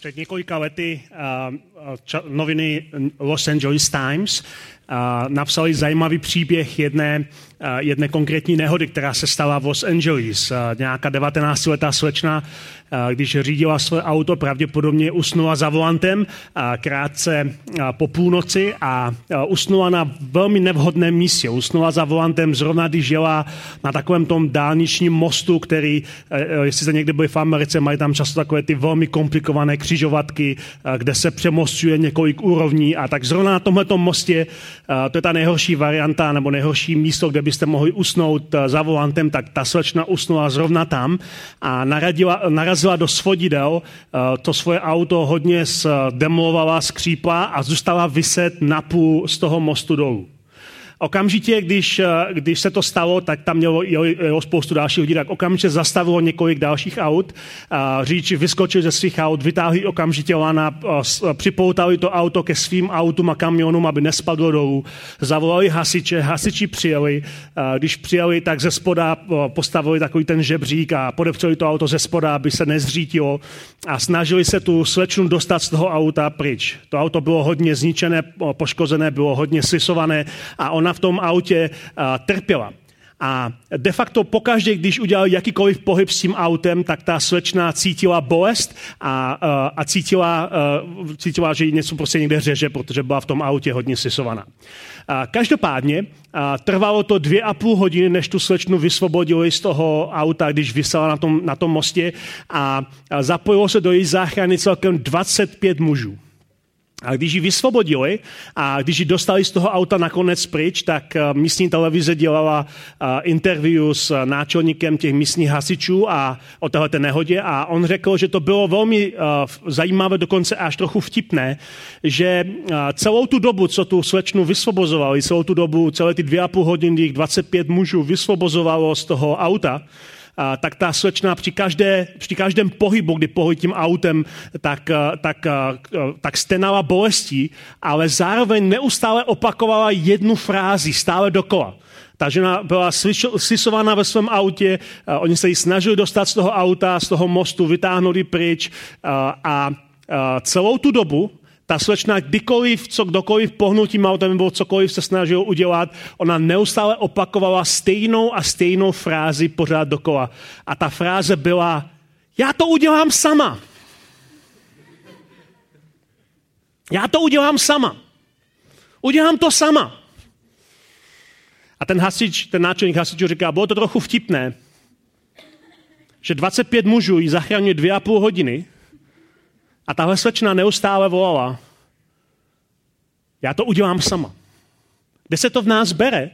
Před několika lety noviny Los Angeles Times napsali zajímavý příběh jedné konkrétní nehody, která se stala v Los Angeles. Nějaká 19letá slečna, když řídila své auto, pravděpodobně usnula za volantem krátce po půlnoci a usnula na velmi nevhodném místě. Usnula za volantem zrovna, když jela na takovém tom dálničním mostu, který, jestli jste někde byli v Americe, mají tam často takové ty velmi komplikované křižovatky, kde se přemostuje několik úrovní a tak zrovna na tomhletom mostě, to je ta nejhorší varianta nebo nejhorší místo, kde byste mohli usnout za volantem, tak ta slečna usnula zrovna tam a narazila do svodidel, to svoje auto hodně demolovala, skřípla a zůstala viset napůl z toho mostu dolů. Okamžitě, když se to stalo, tak tam jelo spoustu dalších lidí, tak okamžitě zastavilo několik dalších aut. Řidiči vyskočili ze svých aut, vytáhli okamžitě lana, připoutali to auto ke svým autům a kamionům, aby nespadlo dolů. Zavolali hasiče, hasiči přijeli. Když přijeli, tak ze spoda postavili takový ten žebřík a podepřeli to auto ze spoda, aby se nezřítilo a snažili se tu slečnu dostat z toho auta pryč. To auto bylo hodně zničené, poškozené, bylo hodně slisované a ona v tom autě trpěla. A de facto pokaždé, když udělal jakýkoliv pohyb s tím autem, tak ta slečna cítila bolest a cítila, že jí něco prostě někde řeže, protože byla v tom autě hodně slisovaná. Každopádně trvalo to 2,5 hodiny, než tu slečnu vysvobodili z toho auta, když visela na tom mostě a zapojilo se do její záchrany celkem 25 mužů. A když ji vysvobodili a když ji dostali z toho auta nakonec pryč, tak místní televize dělala interview s náčelníkem těch místních hasičů a o téhleté nehodě a on řekl, že to bylo velmi zajímavé, dokonce až trochu vtipné, že celou tu dobu, co tu slečnu vysvobozovali, celé ty 2,5 hodiny, 25 mužů vysvobozovalo z toho auta, tak ta slečna při každém pohybu, kdy pohybuje tím autem, tak stenala bolestí, ale zároveň neustále opakovala jednu frázi, stále dokola. Ta žena byla slisována ve svém autě, oni se jí snažili dostat z toho auta, z toho mostu, vytáhnout ji pryč a celou tu dobu ta slečna kdokoliv pohnul tím autem nebo cokoliv se snažil udělat, ona neustále opakovala stejnou frázi pořád dokola. A ta fráze byla, já to udělám sama. Já to udělám sama. Udělám to sama. A ten náčelník hasičů říká, bylo to trochu vtipné, že 25 mužů jí zachraňuje 2,5 hodiny, a tahle slečna neustále volala, já to udělám sama. Kde se to v nás bere,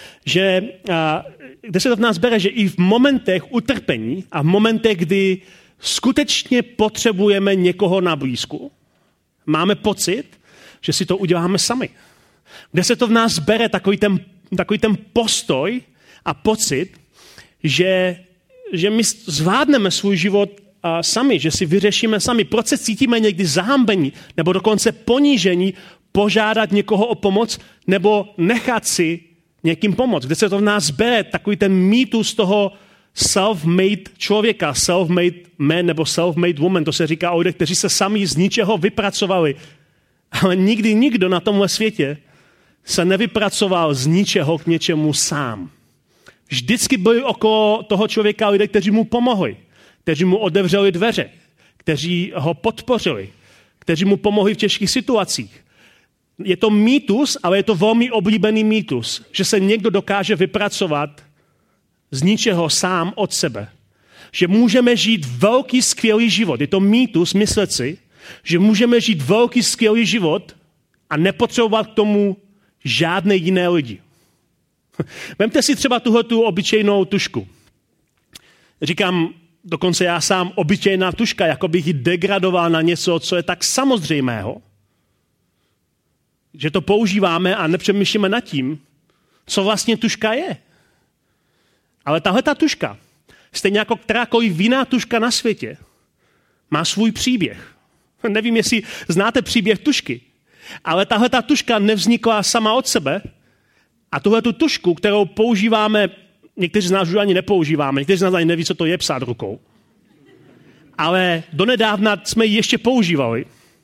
že i v momentech utrpení a v momentech, kdy skutečně potřebujeme někoho na blízku, máme pocit, že si to uděláme sami. Kde se to v nás bere takový ten postoj a pocit, že my zvládneme svůj život sami, že si vyřešíme sami. Proč se cítíme někdy zahambení nebo dokonce ponížení požádat někoho o pomoc nebo nechat si někým pomoct. Kde se to v nás bere, takový ten mýtus toho self-made člověka, self-made man nebo self-made woman. To se říká o lidech, kteří se sami z ničeho vypracovali. Ale nikdy nikdo na tomhle světě se nevypracoval z ničeho k něčemu sám. Vždycky byli okolo toho člověka lidé, kteří mu pomohli, kteří mu otevřeli dveře, kteří ho podpořili, kteří mu pomohli v těžkých situacích. Je to mýtus, ale je to velmi oblíbený mýtus, že se někdo dokáže vypracovat z ničeho sám od sebe. Že můžeme žít velký, skvělý život. Je to mýtus myslet si, že můžeme žít velký, skvělý život a nepotřebovat k tomu žádné jiné lidi. Vemte si třeba tuhletu obyčejnou tužku. Říkám, dokonce já sám obyčejná tužka, jako bych ji degradoval na něco, co je tak samozřejmého, že to používáme a nepřemýšlíme nad tím, co vlastně tužka je. Ale tahleta tužka, stejně jako kterákoliv jiná tužka na světě, má svůj příběh. Nevím, jestli znáte příběh tužky, ale tahleta tužka nevznikla sama od sebe a tuhletu tužku, kterou používáme, někteří z nás už ani nepoužíváme, někteří z nás ani neví, co to je psát rukou. ale donedávna jsme ji ještě používali.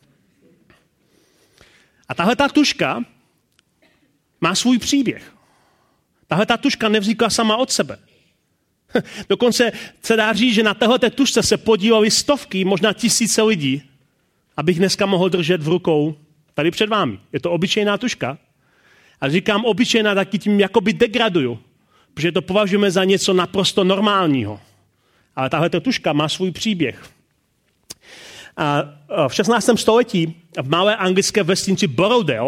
A tahle ta tužka má svůj příběh. Tahle ta tužka nevznikla sama od sebe. Dokonce se dá říct, že na téhleté tužce se podílely stovky, možná tisíce lidí, abych dneska mohl držet v rukou tady před vámi. Je to obyčejná tužka. A říkám obyčejná, taky tím jakoby degraduju, protože to považujeme za něco naprosto normálního. Ale tahle tužka má svůj příběh. A v 16. století v malé anglické vesnici Borrowdale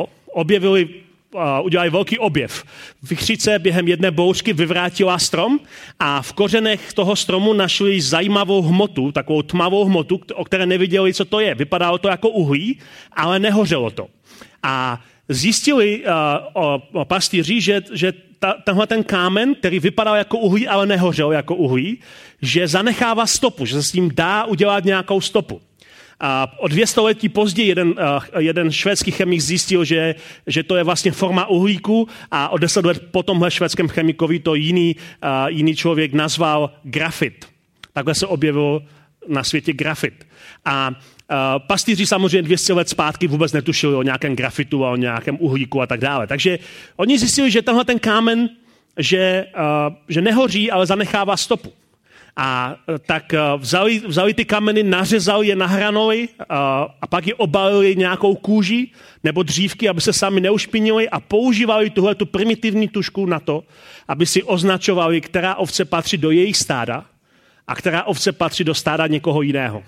udělali velký objev. Vichřice během jedné bouřky vyvrátila strom a v kořenech toho stromu našli zajímavou hmotu, takovou tmavou hmotu, o které neviděli, co to je. Vypadalo to jako uhlí, ale nehořelo to. A zjistili pastýři, že tenhle ten kámen, který vypadal jako uhlí, ale nehořel jako uhlí, že zanechává stopu, že se s tím dá udělat nějakou stopu. A o 200 století později jeden švédský chemik zjistil, že to je vlastně forma uhlíku a o 10 let po tomhle švédském chemikovi to jiný člověk nazval grafit. Takhle se objevil na světě grafit. A pastýři samozřejmě 200 let zpátky vůbec netušili o nějakém grafitu a o nějakém uhlíku a tak dále. Takže oni zjistili, že tenhle ten kámen, že nehoří, ale zanechává stopu. A tak vzali ty kameny, nařezali je na hranoly a pak je obalili nějakou kůží nebo dřívky, aby se sami neušpinili a používali tuhletu primitivní tužku na to, aby si označovali, která ovce patří do jejich stáda a která ovce patří do stáda někoho jiného.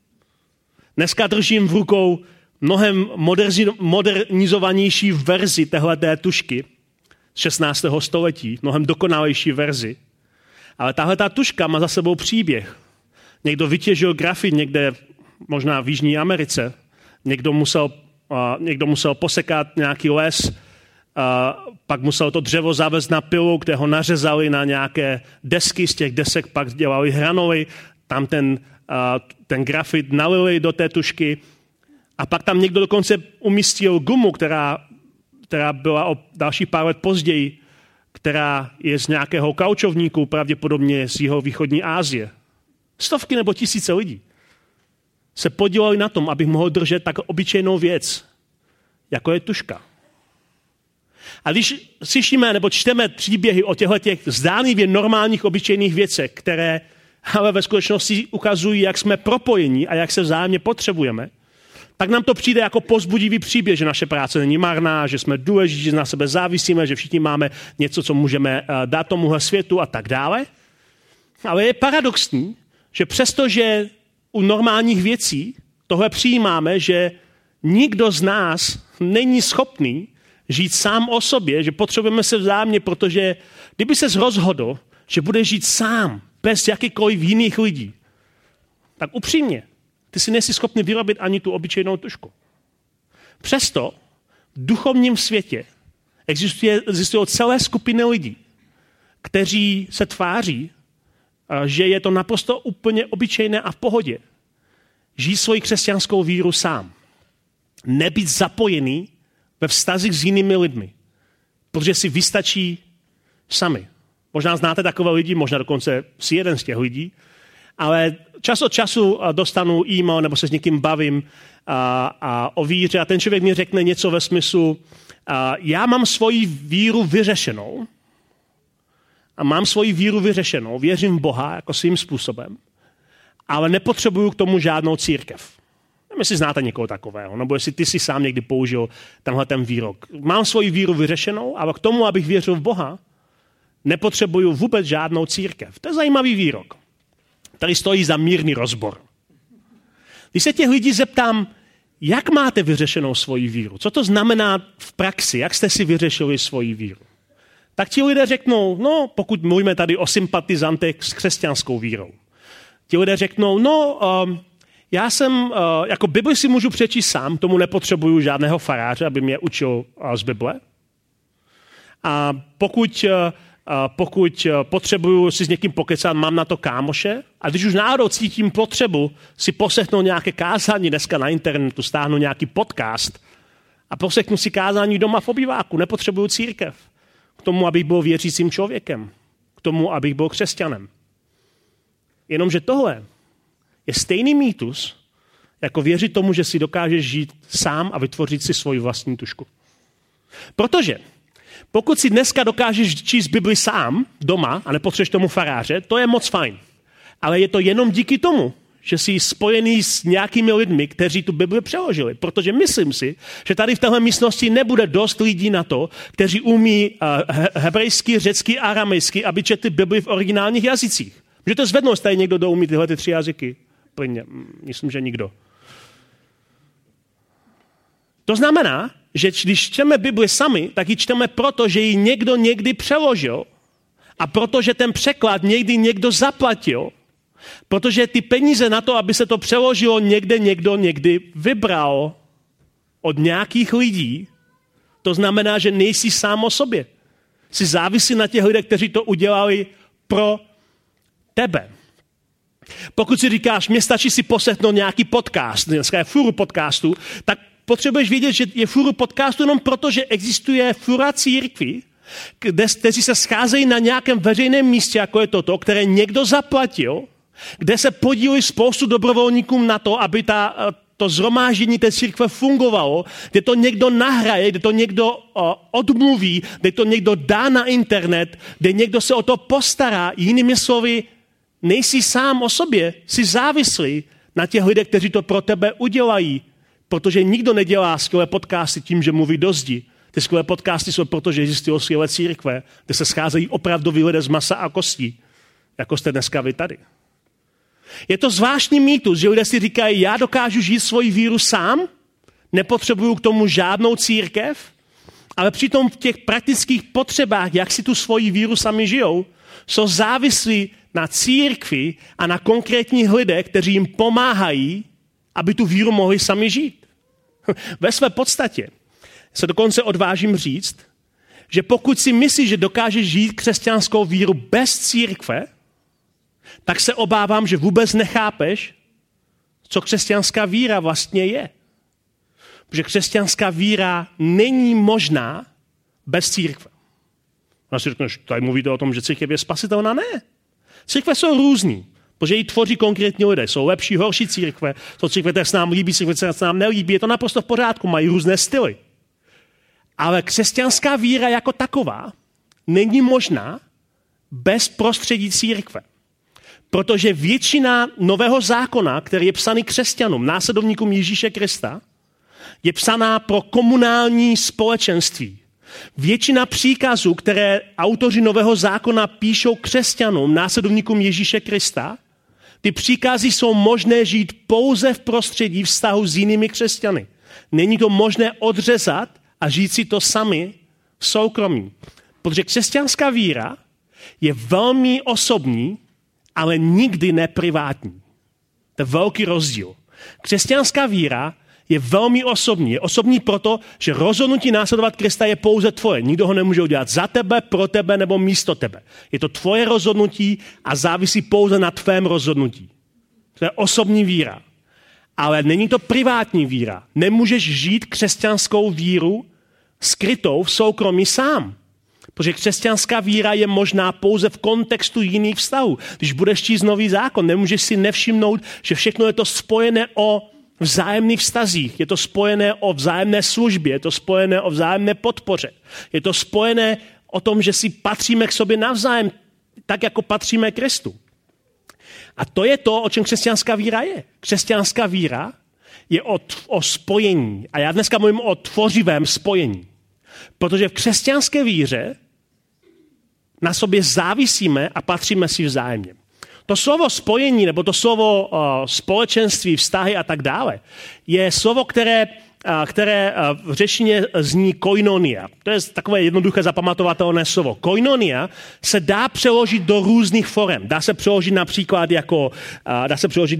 Dneska držím v rukou mnohem modernizovanější verzi téhleté tužky z 16. století, mnohem dokonalejší verzi. Ale tahle ta tužka má za sebou příběh. Někdo vytěžil grafit někde, možná v Jižní Americe. Někdo musel posekat nějaký les, pak musel to dřevo zavést na pilu, kde ho nařezali na nějaké desky, z těch desek pak dělali hranoly, tam ten grafit nalili do té tužky a pak tam někdo dokonce umístil gumu, která byla o další pár let později, která je z nějakého kaučovníku, pravděpodobně z jihovýchodní Asie. Stovky nebo tisíce lidí se podíleli na tom, abych mohl držet tak obyčejnou věc, jako je tužka. A když slyšíme nebo čteme příběhy o těchto zdánlivě normálních obyčejných věcech, které ale ve skutečnosti ukazují, jak jsme propojení a jak se vzájemně potřebujeme, tak nám to přijde jako povzbudivý příběh, že naše práce není marná, že jsme důležití, že na sebe závisíme, že všichni máme něco, co můžeme dát tomuhle světu a tak dále. Ale je paradoxní, že přestože u normálních věcí tohle přijímáme, že nikdo z nás není schopný žít sám o sobě, že potřebujeme se vzájemně, protože kdyby ses rozhodl, že budeš žít sám, bez jakýchkoliv jiných lidí, tak upřímně, ty si nejsi schopný vyrobit ani tu obyčejnou tužku. Přesto v duchovním světě existují celé skupiny lidí, kteří se tváří, že je to naprosto úplně obyčejné a v pohodě. Žít svoji křesťanskou víru sám. Nebýt zapojený ve vztazích s jinými lidmi, protože si vystačí sami. Možná znáte takové lidi, možná dokonce si jeden z těch lidí, ale čas od času dostanu e-mail nebo se s někým bavím o víře a ten člověk mi řekne něco ve smyslu, já mám svoji víru vyřešenou a mám svoji víru vyřešenou, věřím v Boha jako svým způsobem, ale nepotřebuju k tomu žádnou církev. Nevím, jestli znáte někoho takového, nebo jestli ty si sám někdy použil tenhle ten výrok. Mám svoji víru vyřešenou, ale k tomu, abych věřil v Boha, nepotřebuju vůbec žádnou církev. To je zajímavý výrok. Tady stojí za mírný rozbor. Když se těch lidí zeptám, jak máte vyřešenou svoji víru, co to znamená v praxi, jak jste si vyřešili svoji víru, tak ti lidé řeknou, no, pokud mluvíme tady o sympatizantech s křesťanskou vírou, ti lidé řeknou, já jsem, jako Bibli si můžu přečíst sám, tomu nepotřebuju žádného faráře, aby mě učil z Bible. A pokud potřebuju si s někým pokecat, mám na to kámoše. A když už náhodou cítím potřebu si poslechnout nějaké kázání dneska na internetu, stáhnu nějaký podcast a poslechnu si kázání doma v obýváku, nepotřebuju církev. K tomu, abych byl věřícím člověkem. K tomu, abych byl křesťanem. Jenomže tohle je stejný mýtus, jako věřit tomu, že si dokážeš žít sám a vytvořit si svoji vlastní tužku. Protože pokud si dneska dokážeš číst Bibli sám doma a nepotřebuješ tomu faráře, to je moc fajn. Ale je to jenom díky tomu, že jsi spojený s nějakými lidmi, kteří tu Bibli přeložili. Protože myslím si, že tady v téhle místnosti nebude dost lidí na to, kteří umí hebrejsky, řecky a aramejsky, aby četli Bibli v originálních jazycích. Můžete zvednout, jestli tady někdo doumí tyhle 3 jazyky? Plně, myslím, že nikdo. To znamená, že když čteme Bibli sami, tak ji čteme proto, že ji někdo někdy přeložil a protože ten překlad někdy někdo zaplatil, protože ty peníze na to, aby se to přeložilo, někdo někdy vybral od nějakých lidí. To znamená, že nejsi sám o sobě. Jsi závislý na těch lidech, kteří to udělali pro tebe. Pokud si říkáš, mě stačí si poslechnout nějaký podcast, dneska je furu podcastu, tak potřebuješ vědět, že je furu podcastu jenom proto, že existuje fura církví, kteří se scházejí na nějakém veřejném místě, jako je toto, které někdo zaplatil, kde se podílí spoustu dobrovolníků na to, aby to shromáždění té církve fungovalo, kde to někdo nahraje, kde to někdo odmluví, kde to někdo dá na internet, kde někdo se o to postará. Jinými slovy, nejsi sám o sobě, jsi závislý na těch lidech, kteří to pro tebe udělají, protože nikdo nedělá skvělé podcasty tím, že mluví do zdi. Ty skvělé podcasty jsou proto, že existují skvělé církve, kde se scházejí opravdoví lidé z masa a kostí, jako jste dneska vy tady. Je to zvláštní mýtus, že lidé si říkají, já dokážu žít svoji víru sám, nepotřebuju k tomu žádnou církev, ale přitom v těch praktických potřebách, jak si tu svoji víru sami žijou, jsou závislí na církvi a na konkrétních lidech, kteří jim pomáhají, aby tu víru mohli sami žít. Ve své podstatě se dokonce odvážím říct, že pokud si myslíš, že dokážeš žít křesťanskou víru bez církve, tak se obávám, že vůbec nechápeš, co křesťanská víra vlastně je. Protože křesťanská víra není možná bez církve. A si řekneš, tady mluvíte o tom, že církev je spasitelná? Ne. Církve jsou různý, protože ji tvoří konkrétní lidé. Jsou lepší, horší církve, jsou církve, které se nám líbí, církve, které se nám nelíbí. Je to naprosto v pořádku, mají různé styly. Ale křesťanská víra jako taková není možná bez prostředí církve. Protože většina Nového zákona, který je psaný křesťanům, následovníkům Ježíše Krista, je psaná pro komunální společenství. Většina příkazů, které autoři Nového zákona píšou křesťanům, následovníkům Ježíše Krista, ty příkazy jsou možné žít pouze v prostředí vztahu s jinými křesťany. Není to možné odřezat a žít si to sami v soukromí. Protože křesťanská víra je velmi osobní, ale nikdy neprivátní. To je velký rozdíl. Křesťanská víra je velmi osobní. Je osobní proto, že rozhodnutí následovat Krista je pouze tvoje. Nikdo ho nemůže udělat za tebe, pro tebe nebo místo tebe. Je to tvoje rozhodnutí a závisí pouze na tvém rozhodnutí. To je osobní víra. Ale není to privátní víra. Nemůžeš žít křesťanskou víru skrytou v soukromí sám. Protože křesťanská víra je možná pouze v kontextu jiných vztahů. Když budeš číst Nový zákon, nemůžeš si nevšimnout, že všechno je to spojené o vzájemných vztazích. Je to spojené o vzájemné službě, je to spojené o vzájemné podpoře. Je to spojené o tom, že si patříme k sobě navzájem, tak jako patříme Kristu. A to je to, o čem křesťanská víra je. Křesťanská víra je o spojení. A já dneska mluvím o tvořivém spojení. Protože v křesťanské víře na sobě závisíme a patříme si vzájemně. To slovo spojení, nebo to slovo společenství, vztahy a tak dále, je slovo, které v řečtině zní koinonia. To je takové jednoduché zapamatovatelné slovo. Koinonia se dá přeložit do různých forem. Dá se přeložit například jako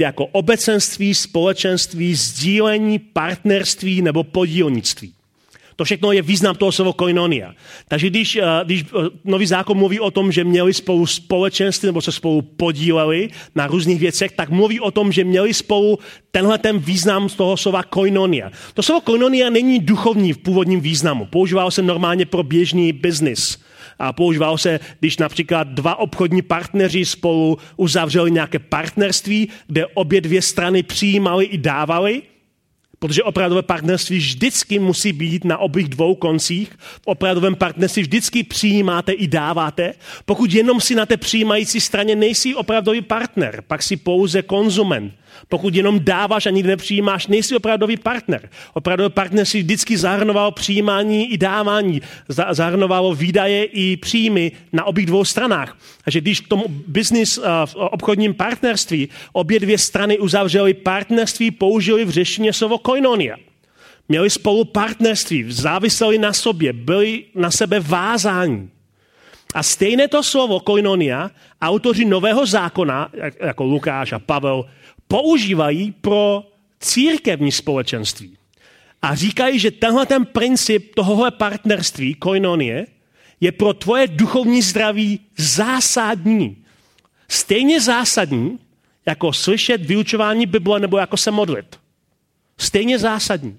obecenství, společenství, sdílení, partnerství nebo podílnictví. To všechno je význam toho slova koinonia. Takže když Nový zákon mluví o tom, že měli spolu společenství nebo se spolu podíleli na různých věcech, tak mluví o tom, že měli spolu ten význam z toho slova koinonia. To slovo koinonia není duchovní v původním významu. Používalo se normálně pro běžný biznis. A používalo se, když například dva obchodní partneři spolu uzavřeli nějaké partnerství, kde obě dvě strany přijímaly i dávaly, protože opravdové partnerství vždycky musí být na obých dvou koncích. V opravdovém partnerství vždycky přijímáte i dáváte. Pokud jenom si na té přijímající straně nejsi opravdový partner, pak si pouze konzument. Pokud jenom dáváš a nikdy nepřijímáš, nejsi opravdový partner. Opravdové partnerství vždycky zahrnovalo přijímání i dávání. Zahrnovalo výdaje i příjmy na obých dvou stranách. Takže když k tomu business v obchodním partnerství obě dvě strany uzavřely partnerství, použili v řečtině slovo koinonia. Měli spolu partnerství, záviseli na sobě, byli na sebe vázáni. A stejné to slovo koinonia autoři Nového zákona, jako Lukáš a Pavel, používají pro církevní společenství. A říkají, že tenhle ten princip tohohle partnerství, koinonie, je pro tvoje duchovní zdraví zásadní. Stejně zásadní, jako slyšet vyučování Bible nebo jako se modlit. Stejně zásadní.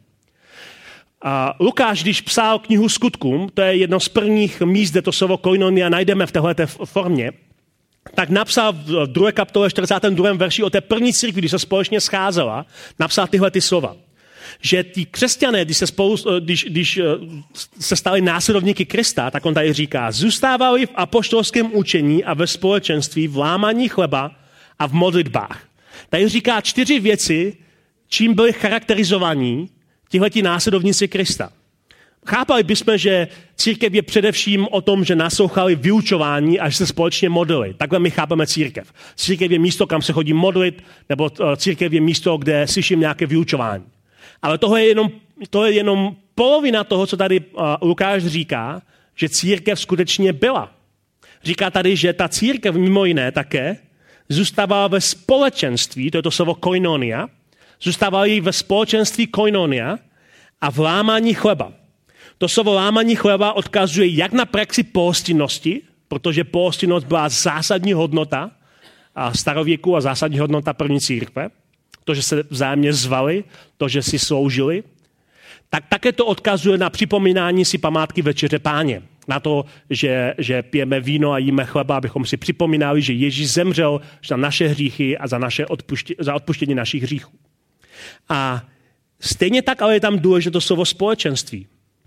A Lukáš, když psal knihu Skutkům, to je jedno z prvních míst, kde to slovo koinonia najdeme v téhleté formě, tak napsal v 2. kapitole 42. verši o té první církvi, když se společně scházela, napsal tyhle ty slova. Že ti křesťané, když se stali následovníky Krista, tak on tady říká, zůstávali v apoštolském učení a ve společenství, v lámaní chleba a v modlitbách. Tady říká 4 věci, čím byli charakterizovaní tihleti následovníci Krista. Chápali bychom, že církev je především o tom, že naslouchali vyučování a že se společně modlili. Takhle my chápeme církev. Církev je místo, kam se chodí modlit, nebo církev je místo, kde slyším nějaké vyučování. Ale to je jenom polovina toho, co tady Lukáš říká, že církev skutečně byla. Říká tady, že ta církev mimo jiné také zůstávala ve společenství, to je to slovo koinonia, zůstávali ve společenství koinonia a v lámání chleba. To slovo lámání chleba odkazuje jak na praxi pohostinnosti, protože pohostinnost byla zásadní hodnota starověku a zásadní hodnota první církve, to, že se vzájemně zvali, to, že si sloužili, tak také to odkazuje na připomínání si památky Večeře Páně. Na to, že pijeme víno a jíme chleba, abychom si připomínali, že Ježíš zemřel za naše hříchy a za odpuštění našich hříchů. A stejně tak, ale je tam důležité slovo společenství.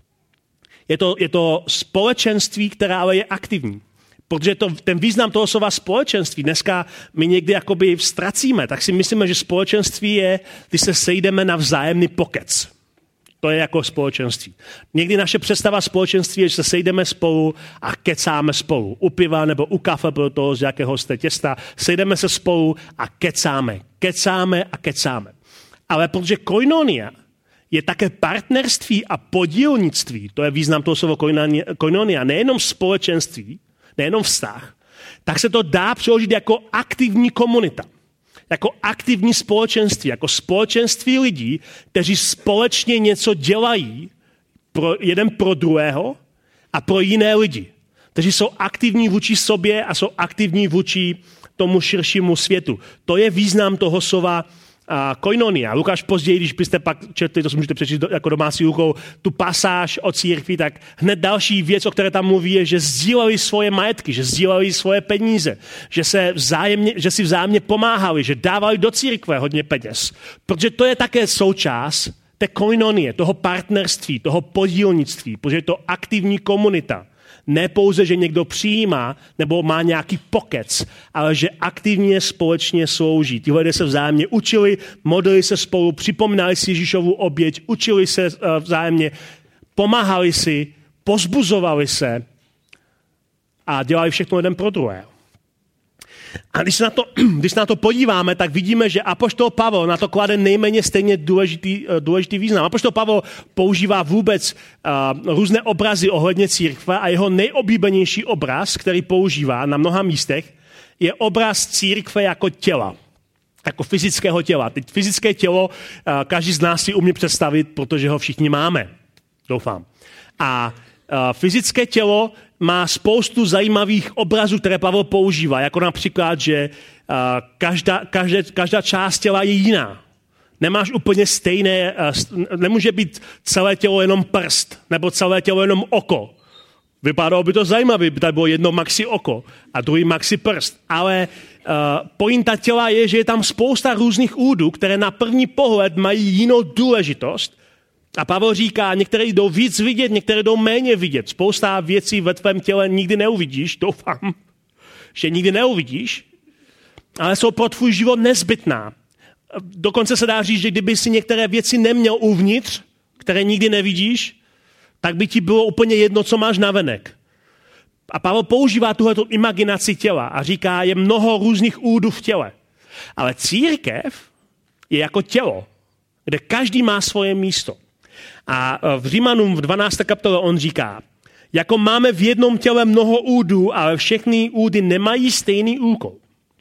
Je to společenství, které ale je aktivní. Protože ten význam toho slova společenství dneska my někdy jakoby ztracíme, tak si myslíme, že společenství je, když se sejdeme na vzájemný pokec. To je jako společenství. Někdy naše představa společenství je, že se sejdeme spolu a kecáme spolu. U piva nebo u kafe, pro toho, z jakého jste těsta. Sejdeme se spolu a kecáme. Kecáme a kecáme. Ale protože koinonia je také partnerství a podílnictví, to je význam toho slova koinonia, nejenom společenství, nejenom vztah, tak se to dá přeložit jako aktivní komunita, jako aktivní společenství, jako společenství lidí, kteří společně něco dělají jeden pro druhého a pro jiné lidi, kteří jsou aktivní vůči sobě a jsou aktivní vůči tomu širšímu světu. To je význam toho slova koinonia. Lukáš později, když byste pak četli, to si můžete přečíst jako domácí úkol, tu pasáž o církvi, tak hned další věc, o které tam mluví, je, že sdíleli svoje majetky, že sdíleli svoje peníze, že si vzájemně pomáhali, že dávali do církve hodně peněz. Protože to je také součást té koinonie, toho partnerství, toho podílnictví, protože je to aktivní komunita. Ne pouze, že někdo přijímá nebo má nějaký pokec, ale že aktivně společně slouží. Ti lidé se vzájemně učili, modlili se spolu, připomínali si Ježíšovu oběť, učili se vzájemně, pomáhali si, pozbuzovali se a dělali všechno jeden pro druhého. A když se na to podíváme, tak vidíme, že apoštol Pavel na to klade nejméně stejně důležitý význam. Apoštol Pavel používá vůbec různé obrazy ohledně církve a jeho nejoblíbenější obraz, který používá na mnoha místech, je obraz církve jako těla, jako fyzického těla. Teď fyzické tělo každý z nás si umí představit, protože ho všichni máme. Doufám. A fyzické tělo má spoustu zajímavých obrazů, které Pavel používá, jako například, že každá část těla je jiná. Nemáš úplně stejné, nemůže být celé tělo jenom prst, nebo celé tělo jenom oko. Vypadalo by to zajímavé, by tady bylo jedno maxi oko a druhý maxi prst. Ale pointa těla je, že je tam spousta různých údů, které na první pohled mají jinou důležitost. A Pavel říká, některé jdou víc vidět, některé jdou méně vidět. Spousta věcí ve tvém těle nikdy neuvidíš, doufám, že nikdy neuvidíš, ale jsou pro tvůj život nezbytná. Dokonce se dá říct, že kdyby si některé věci neměl uvnitř, které nikdy nevidíš, tak by ti bylo úplně jedno, co máš navenek. A Pavel používá tuhletu imaginaci těla a říká, je mnoho různých údů v těle. Ale církev je jako tělo, kde každý má svoje místo. A v Římanům v 12. kapitole on říká, jako máme v jednom těle mnoho údů, ale všechny údy nemají stejný úkol.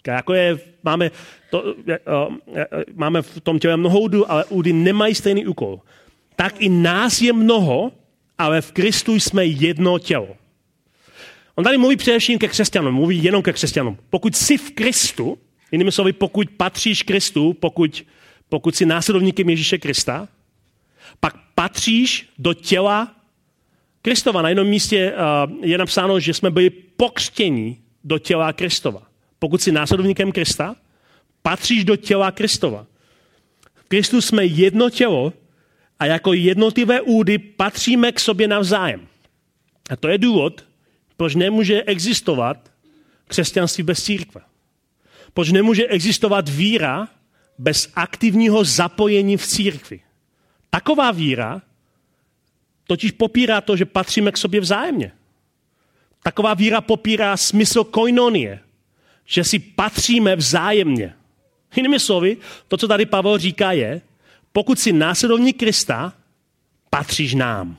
Máme v tom těle mnoho údů, ale údy nemají stejný úkol. Tak i nás je mnoho, ale v Kristu jsme jedno tělo. On tady mluví především ke křesťanům, mluví jenom ke křesťanům. Pokud jsi v Kristu, jinými slovy, pokud patříš Kristu, pokud jsi následovníkem Ježíše Krista, pak patříš do těla Kristova. Na jednom místě je napsáno, že jsme byli pokřtěni do těla Kristova. Pokud jsi následovníkem Krista, patříš do těla Kristova. V Kristu jsme jedno tělo a jako jednotlivé údy patříme k sobě navzájem. A to je důvod, proč nemůže existovat křesťanství bez církve. Proč nemůže existovat víra bez aktivního zapojení v církvi. Taková víra totiž popírá to, že patříme k sobě vzájemně. Taková víra popírá smysl koinonie, že si patříme vzájemně. Jinými slovy, to, co tady Pavel říká, je, pokud jsi následovník Krista, patříš nám.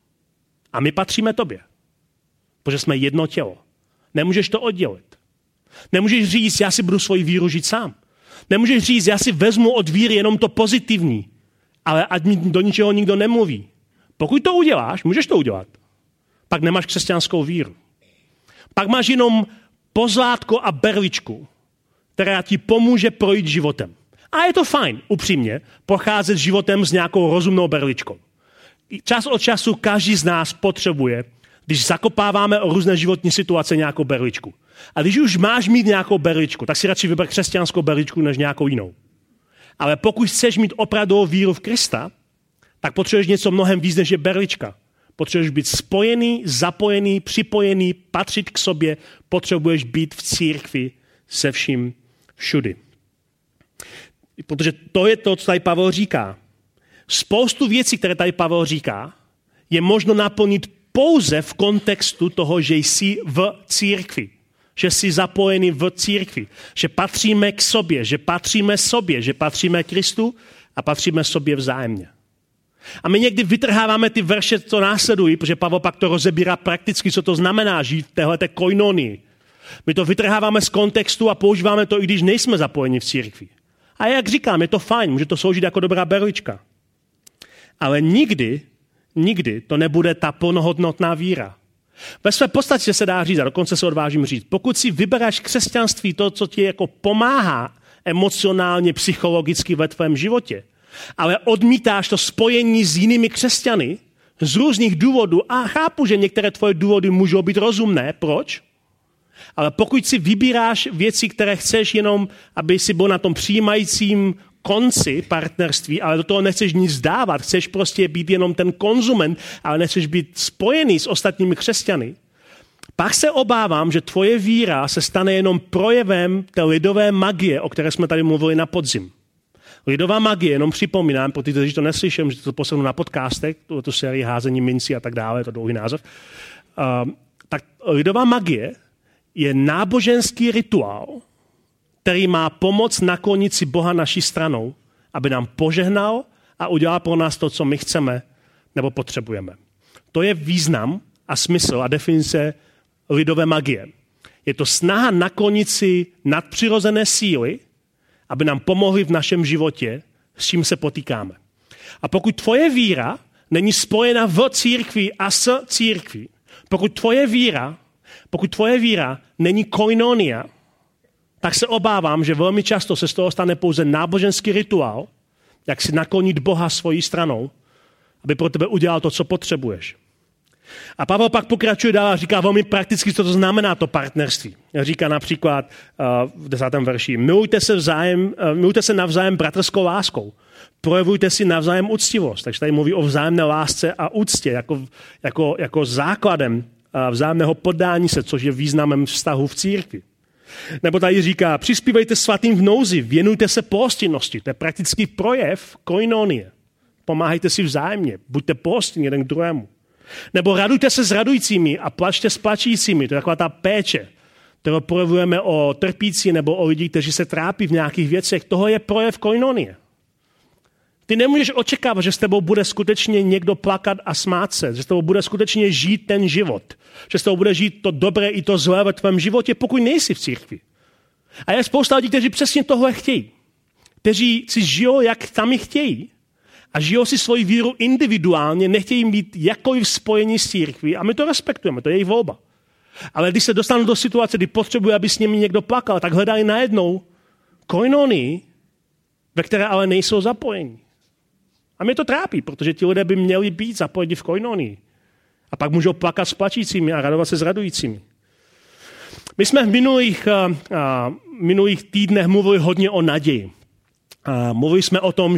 A my patříme tobě. Protože jsme jedno tělo. Nemůžeš to oddělit. Nemůžeš říct, já si budu svoji víru žít sám. Nemůžeš říct, já si vezmu od víry jenom to pozitivní, ale ať mi do ničeho nikdo nemluví. Pokud to uděláš, můžeš to udělat. Pak nemáš křesťanskou víru. Pak máš jenom pozlátko a berličku, která ti pomůže projít životem. A je to fajn, upřímně, procházet životem s nějakou rozumnou berličkou. Čas od času každý z nás potřebuje, když zakopáváme o různé životní situace, nějakou berličku. A když už máš mít nějakou berličku, tak si radši vyber křesťanskou berličku než nějakou jinou. Ale pokud chceš mít opravdovou víru v Krista, tak potřebuješ něco mnohem víc, než je berlička. Potřebuješ být spojený, zapojený, připojený, patřit k sobě, potřebuješ být v církvi se vším všudy. Protože to je to, co tady Pavel říká. Spoustu věcí, které tady Pavel říká, je možno naplnit pouze v kontextu toho, že jsi v církvi. Že jsi zapojený v církvi. Že patříme k sobě, že patříme Kristu a patříme sobě vzájemně. A my někdy vytrháváme ty verše, co následují, protože Pavel pak to rozebírá prakticky, co to znamená žít v téhleté koinonii. My to vytrháváme z kontextu a používáme to, i když nejsme zapojeni v církvi. A jak říkám, je to fajn, může to sloužit jako dobrá berlička. Ale nikdy to nebude ta plnohodnotná víra. Ve své podstatě se dá říct, a dokonce se odvážím říct, pokud si vyberáš křesťanství, to, co ti jako pomáhá emocionálně, psychologicky ve tvém životě, ale odmítáš to spojení s jinými křesťany z různých důvodů a chápu, že některé tvoje důvody můžou být rozumné. Proč? Ale pokud si vybíráš věci, které chceš jenom, aby si byl na tom přijímajícím konci partnerství, ale do toho nechceš nic dávat, chceš prostě být jenom ten konzument, ale nechceš být spojený s ostatními křesťany, pak se obávám, že tvoje víra se stane jenom projevem té lidové magie, o které jsme tady mluvili na podzim. Lidová magie, jenom připomínám, pro ty, kteří to neslyším, že to poslechnu na podcastech, tu sérii házení mincí a tak dále, to dlouhý název. Tak lidová magie je náboženský rituál, který má pomoct naklonit si Boha naší stranou, aby nám požehnal a udělal pro nás to, co my chceme nebo potřebujeme. To je význam a smysl a definice lidové magie. Je to snaha naklonit si nadpřirozené síly, aby nám pomohly v našem životě, s čím se potýkáme. A pokud tvoje víra není spojena v církvi a s církví, pokud tvoje víra není koinonia, tak se obávám, že velmi často se z toho stane pouze náboženský rituál, jak si naklonit Boha svojí stranou, aby pro tebe udělal to, co potřebuješ. A Pavel pak pokračuje dál a říká velmi prakticky, co to znamená to partnerství. Říká například v 10. verši, milujte se navzájem bratrskou láskou, projevujte si navzájem úctivost. Takže tady mluví o vzájemné lásce a úctě jako základem vzájemného poddání se, což je významem vztahu v církvi. Nebo tady říká, přispívejte svatým v nouzi, věnujte se pohostinnosti. To je praktický projev koinonie. Pomáhejte si vzájemně, buďte pohostinní jeden k druhému. Nebo radujte se s radujícími a plačte s plačícími. To je taková ta péče, kterou projevujeme o trpící nebo o lidi, kteří se trápí v nějakých věcech. Toho je projev koinonie. Ty nemůžeš očekávat, že s tebou bude skutečně někdo plakat a smát se, že s tebou bude skutečně žít ten život, že s tebou bude žít to dobré i to zlé ve tvém životě, pokud nejsi v církvi. A je spousta lidí, kteří přesně tohle chtějí. Kteří si žijou, jak sami chtějí a žijou si svoji víru individuálně, nechtějí být jakkoliv spojení s církví a my to respektujeme, to je jejich volba. Ale když se dostanou do situace, kdy potřebuje, aby s nimi někdo plakal, tak hledají najednou koinonii, ve které ale nejsou zapojení. A mě to trápí, protože ti lidé by měli být zapojeni v koinonii. A pak můžou plakat s plačícími a radovat se s radujícími. My jsme v minulých týdnech mluvili hodně o naději. Mluvili jsme o tom,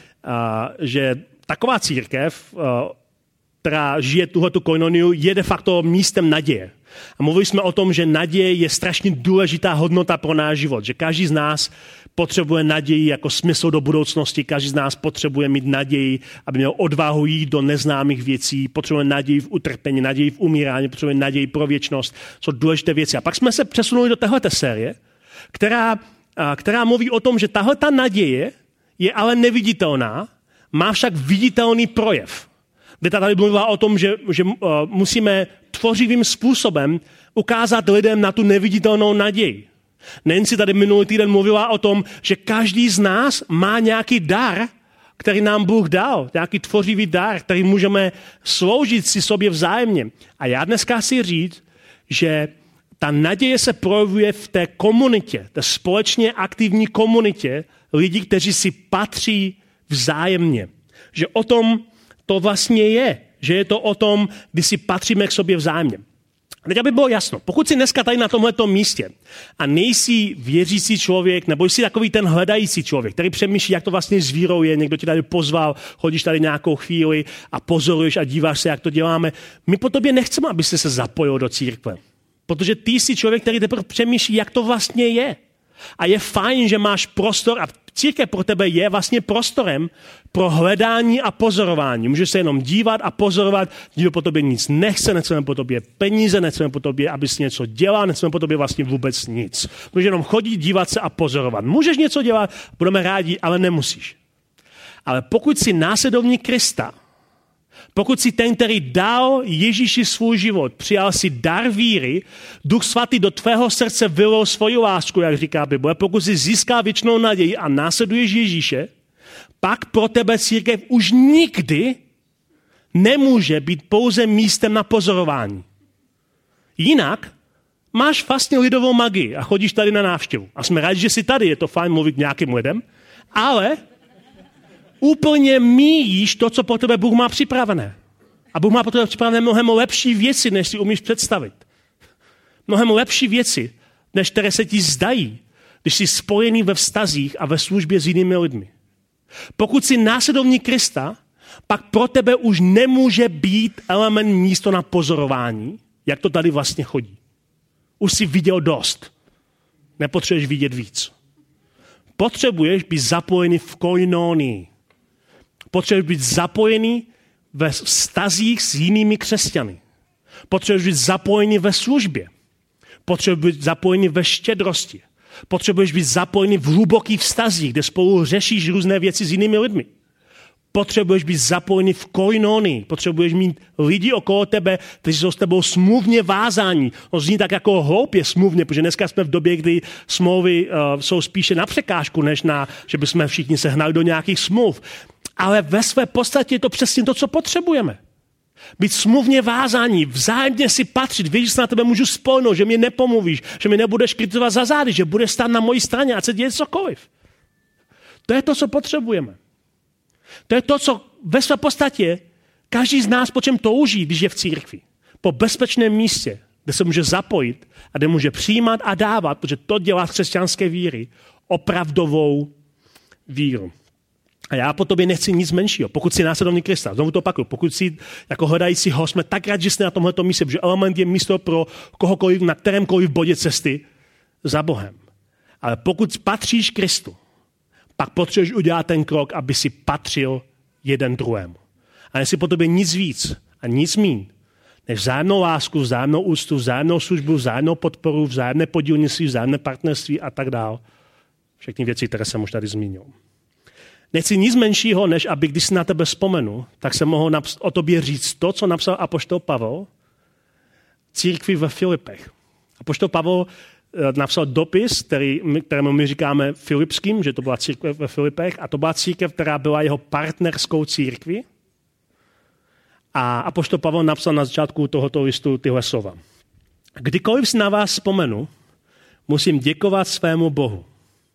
že taková církev, která žije tuhletu koinoniu, je de facto místem naděje. A mluvili jsme o tom, že naděje je strašně důležitá hodnota pro náš život. Že každý z nás potřebuje naději jako smysl do budoucnosti, každý z nás potřebuje mít naději, aby měl odvahu jít do neznámých věcí, potřebuje naději v utrpení, naději v umírání, potřebuje naději pro věčnost, jsou důležité věci. A pak jsme se přesunuli do téhleté série, která mluví o tom, že tahleta naděje je ale neviditelná, má však viditelný projev. Kde tady mluvila o tom, že musíme tvořivým způsobem ukázat lidem na tu neviditelnou naději. Nancy tady minulý týden mluvila o tom, že každý z nás má nějaký dar, který nám Bůh dal, nějaký tvořivý dar, který můžeme sloužit si sobě vzájemně. A já dneska chci říct, že ta naděje se projevuje v té komunitě, té společně aktivní komunitě lidí, kteří si patří vzájemně. Že o tom to vlastně je, že je to o tom, kdy si patříme k sobě vzájemně. Teď aby bylo jasno, pokud jsi dneska tady na tomhletom místě a nejsi věřící člověk, nebo jsi takový ten hledající člověk, který přemýšlí, jak to vlastně s vírou je, někdo ti tady pozval, chodíš tady nějakou chvíli a pozoruješ a díváš se, jak to děláme, my po tobě nechceme, abyste se zapojil do církve. Protože ty jsi člověk, který teprve přemýšlí, jak to vlastně je. A je fajn, že máš prostor a církev pro tebe je vlastně prostorem pro hledání a pozorování. Můžeš se jenom dívat a pozorovat, nikdo po tobě nic nechce, nechceme po tobě peníze, nechceme po tobě, abys něco dělal, nechceme po tobě vlastně vůbec nic. Můžeš jenom chodit, dívat se a pozorovat. Můžeš něco dělat, budeme rádi, ale nemusíš. Ale pokud jsi následovník Krista, pokud jsi ten, který dal Ježíši svůj život, přijal si dar víry, Duch Svatý do tvého srdce vylil svoji lásku, jak říká Bible, pokud jsi získal věčnou naději a následuješ Ježíše, pak pro tebe církev už nikdy nemůže být pouze místem na pozorování. Jinak máš vlastně lidovou magii a chodíš tady na návštěvu. A jsme rádi, že jsi tady, je to fajn mluvit nějakým lidem, ale úplně míjíš to, co pro tebe Bůh má připravené. A Bůh má pro tebe připravené mnohem lepší věci, než si umíš představit. Mnohem lepší věci, než které se ti zdají, když jsi spojený ve vztazích a ve službě s jinými lidmi. Pokud jsi následovník Krista, pak pro tebe už nemůže být element místo na pozorování, jak to tady vlastně chodí. Už jsi viděl dost. Nepotřebuješ vidět víc. Potřebuješ být zapojený v koinonii. Potřebuješ být zapojený ve vztazích s jinými křesťany. Potřebuješ být zapojený ve službě. Potřebuješ být zapojený ve štědrosti. Potřebuješ být zapojený v hlubokých vztazích, kde spolu řešíš různé věci s jinými lidmi. Potřebuješ být zapojený v koinonii. Potřebuješ mít lidi okolo tebe, kteří jsou s tebou smluvně vázáni. To zní tak jako hloupě smluvně, protože dneska jsme v době, kdy smlouvy jsou spíše na překážku, než na, že bychom všichni se hnali do nějakých smluv. Ale ve své podstatě je to přesně to, co potřebujeme. Být smluvně vázaní, vzájemně si patřit, vědět, že se na tebe můžu spolnout, že mě nepomluvíš, že mě nebudeš kritizovat za zády, že budeš stát na mojí straně, ať se děje cokoliv. To je to, co potřebujeme. To je to, co ve své podstatě každý z nás po čem touží, když je v církvi. Po bezpečném místě, kde se může zapojit a kde může přijímat a dávat, protože to dělá z křesťanské víry opravdovou víru. A já po tobě nechci nic menšího. Pokud jsi následovník Krista, znovu to opakuju, pokud jsi jako hledající ho, jsme tak rádi, že jsi na tomhleto místě, protože Element je místo pro kohokoliv na kterémkoliv bodě cesty za Bohem. Ale pokud patříš Kristu, pak potřebuješ udělat ten krok, aby si patřil jeden druhému. A jestli po tobě nic víc a nic míň, než vzájemnou lásku, vzájemnou úctu, vzájemnou službu, vzájemnou podporu, vzájemné podílnictví, vzájemné partnerství a tak dál. Všechny věci, které jsem už tady zmínil. Nechci nic menšího, než aby, když si na tebe vzpomenu, tak se mohl o tobě říct to, co napsal apoštol Pavel církvi ve Filipech. Apoštol Pavel napsal dopis, kterému my říkáme Filipským, že to byla církev ve Filipech, a to byla církev, která byla jeho partnerskou církví. A apoštol Pavel napsal na začátku tohoto listu tyhle slova. Kdykoliv si na vás vzpomenu, musím děkovat svému Bohu.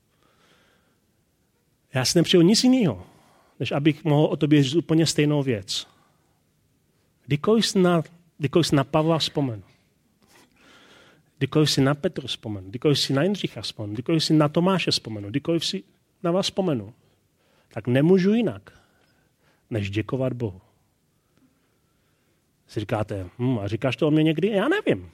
Já si nepřeju nic jiného, než abych mohl o tobě říct úplně stejnou věc. Kdykoliv si na Pavla vzpomenu, kdykoliv si na Petru vzpomenu, kdykoliv si na Jindřicha vzpomenu, kdykoliv si na Tomáše vzpomenu, kdykoliv si na vás vzpomenu, tak nemůžu jinak, než děkovat Bohu. Si říkáte, a říkáš to o mě někdy? Já nevím.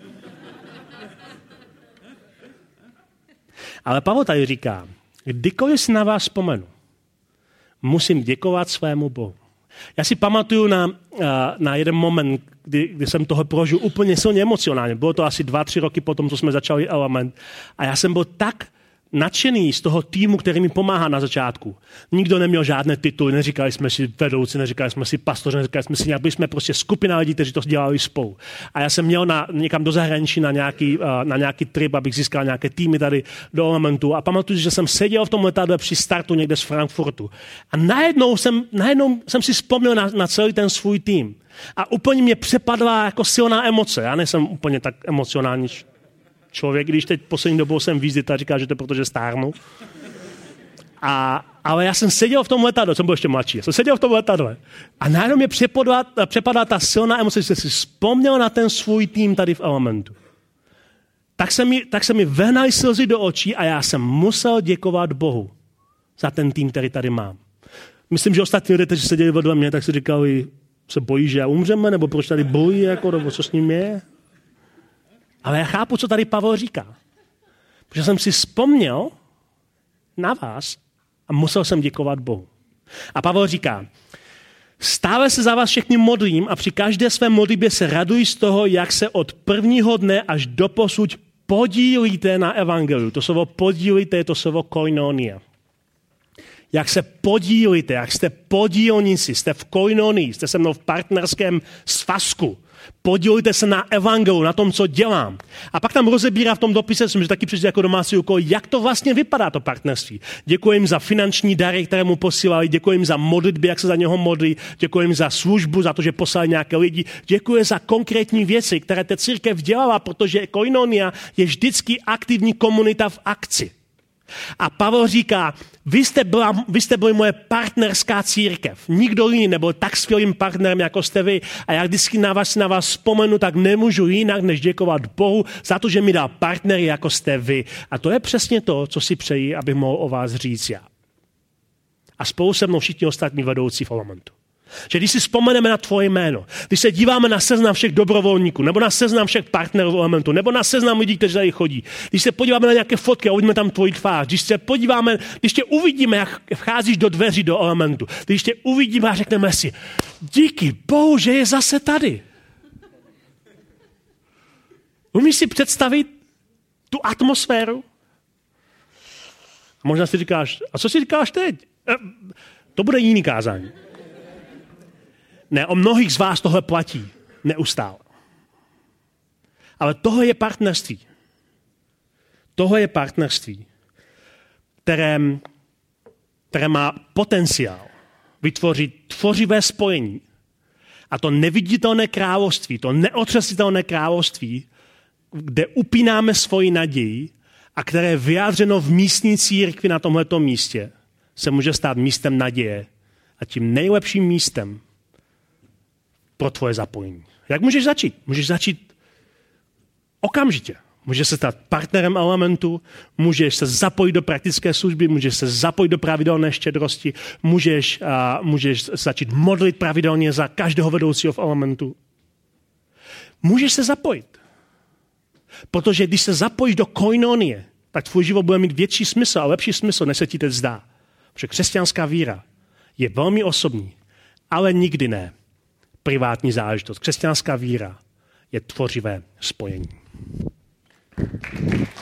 Ale Pavel tady říká, kdykoliv si na vás vzpomenu, musím děkovat svému Bohu. Já si pamatuju na jeden moment, kdy jsem toho prožil úplně silně emocionálně. Bylo to asi 2-3 roky potom, co jsme začali Element. A já jsem byl tak nadšený z toho týmu, který mi pomáhá na začátku. Nikdo neměl žádné tituly, neříkali jsme si vedoucí, neříkali jsme si pastoři, neříkali jsme si nějak, byli jsme prostě skupina lidí, kteří to dělali spolu. A já jsem měl někam do zahraničí na nějaký trip, abych získal nějaké týmy tady do Elementu. A pamatuju, že jsem seděl v tom letadle při startu někde z Frankfurtu. A najednou jsem si vzpomněl na celý ten svůj tým. A úplně mě přepadla jako silná emoce. Já nejsem úplně tak emocionální člověk, když teď poslední dobou jsem vízdit a říká, že to je protože stárnu. Ale já jsem seděl v tom letadle, jsem byl ještě mladší, jsem seděl v tom letadle a najednou mě přepadla ta silná emoce, že jsem si vzpomněl na ten svůj tým tady v Elementu. Tak se mi vehnaly slzy do očí a já jsem musel děkovat Bohu za ten tým, který tady mám. Myslím, že ostatní lidé, kteří seděli vedle mě, tak si říkali, se bojí, že umřeme, nebo proč tady bojí, nebo co s ním je. Ale já chápu, co tady Pavel říká. Protože jsem si vzpomněl na vás a musel jsem děkovat Bohu. A Pavel říká, stále se za vás všechny modlím a při každé své modlitbě se raduji z toho, jak se od prvního dne až do posud podílíte na evangeliu. To slovo podílíte je to slovo koinonia. Jak se podílíte, jak jste podílníci, jste v koinonii, jste se mnou v partnerském svazku. Podílejte se na evangeliu, na tom, co dělám. A pak tam rozebírá v tom dopise, jsem že taky přijde jako domácí úkol, jak to vlastně vypadá, to partnerství. Děkuji jim za finanční dary, které mu posílali, děkuji jim za modlitby, jak se za něho modlí, děkuji jim za službu, za to, že poslali nějaké lidi, děkuji za konkrétní věci, které ta církev dělala, protože koinonia je vždycky aktivní komunita v akci. A Pavel říká, vy jste byli moje partnerská církev. Nikdo jiný nebyl tak skvělým partnerem, jako jste vy. A já vždycky na vás vzpomenu, tak nemůžu jinak, než děkovat Bohu za to, že mi dal partnery, jako jste vy. A to je přesně to, co si přeji, abych mohl o vás říct já. A spolu se mnou všichni ostatní vedoucí v Elementu. Že když si vzpomeneme na tvoje jméno, když se díváme na seznam všech dobrovolníků, nebo na seznam všech partnerů Elementu, nebo na seznam lidí, kteří tady chodí, když se podíváme na nějaké fotky a uvidíme tam tvoji tvář, když tě uvidíme, jak vcházíš do dveří do Elementu, když tě uvidíme a řekneme si, díky Bohu, že je zase tady. Umíš si představit tu atmosféru? A možná si říkáš, a co si říkáš teď? To bude jiný kázání. Ne, o mnohých z vás tohle platí neustále. Ale tohle je partnerství. Tohle je partnerství, které má potenciál vytvořit tvořivé spojení. A to neviditelné království, to neotřesitelné království, kde upínáme svoji naději a které je vyjádřeno v místní církvi na tomhletom místě, se může stát místem naděje a tím nejlepším místem pro tvoje zapojení. Jak můžeš začít? Můžeš začít okamžitě. Můžeš se stát partnerem Elementu, můžeš se zapojit do praktické služby, můžeš se zapojit do pravidelné štědrosti, můžeš začít modlit pravidelně za každého vedoucího v Elementu. Můžeš se zapojit. Protože když se zapojíš do koinonie, tak tvůj život bude mít větší smysl a lepší smysl, než se ti teď zdá. Protože křesťanská víra je velmi osobní, ale nikdy ne privátní záležitost. Křesťanská víra je tvořivé spojení.